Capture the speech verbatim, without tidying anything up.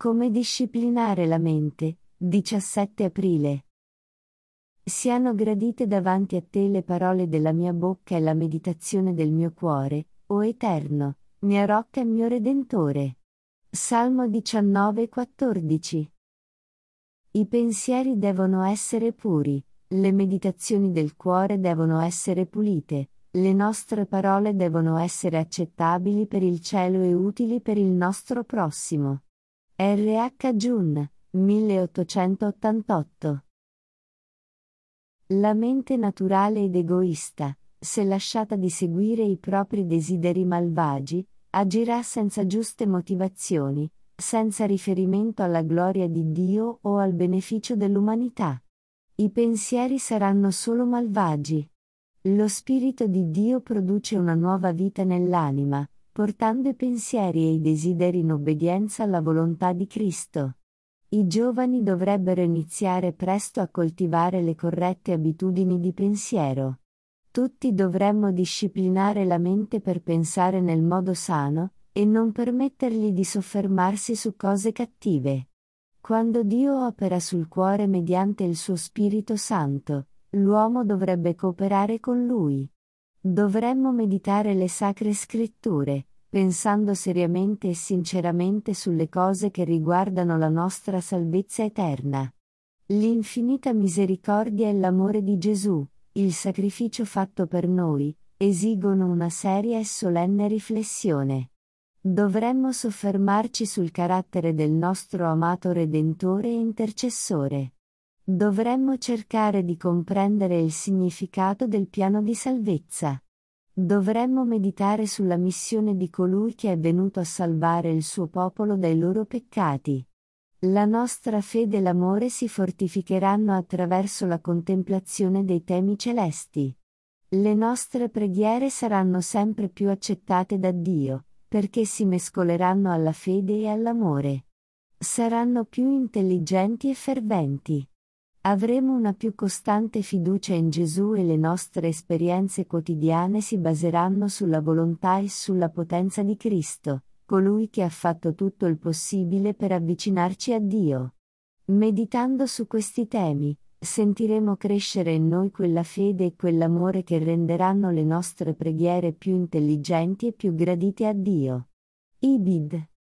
Come disciplinare la mente, diciassette aprile. Siano gradite davanti a te le parole della mia bocca e la meditazione del mio cuore, o Eterno, mia rocca e mio Redentore. Salmo diciannove quattordici. I pensieri devono essere puri, le meditazioni del cuore devono essere pulite, le nostre parole devono essere accettabili per il cielo e utili per il nostro prossimo. R H Jun, milleottocentottantotto. La mente naturale ed egoista, se lasciata di seguire i propri desideri malvagi, agirà senza giuste motivazioni, senza riferimento alla gloria di Dio o al beneficio dell'umanità. I pensieri saranno solo malvagi. Lo Spirito di Dio produce una nuova vita nell'anima, portando i pensieri e i desideri in obbedienza alla volontà di Cristo. I giovani dovrebbero iniziare presto a coltivare le corrette abitudini di pensiero. Tutti dovremmo disciplinare la mente per pensare nel modo sano, e non permettergli di soffermarsi su cose cattive. Quando Dio opera sul cuore mediante il suo Spirito Santo, l'uomo dovrebbe cooperare con Lui. Dovremmo meditare le Sacre Scritture, pensando seriamente e sinceramente sulle cose che riguardano la nostra salvezza eterna. L'infinita misericordia e l'amore di Gesù, il sacrificio fatto per noi, esigono una seria e solenne riflessione. Dovremmo soffermarci sul carattere del nostro amato Redentore e Intercessore. Dovremmo cercare di comprendere il significato del piano di salvezza. Dovremmo meditare sulla missione di colui che è venuto a salvare il suo popolo dai loro peccati. La nostra fede e l'amore si fortificheranno attraverso la contemplazione dei temi celesti. Le nostre preghiere saranno sempre più accettate da Dio, perché si mescoleranno alla fede e all'amore. Saranno più intelligenti e ferventi. Avremo una più costante fiducia in Gesù e le nostre esperienze quotidiane si baseranno sulla volontà e sulla potenza di Cristo, colui che ha fatto tutto il possibile per avvicinarci a Dio. Meditando su questi temi, sentiremo crescere in noi quella fede e quell'amore che renderanno le nostre preghiere più intelligenti e più gradite a Dio. Ibid.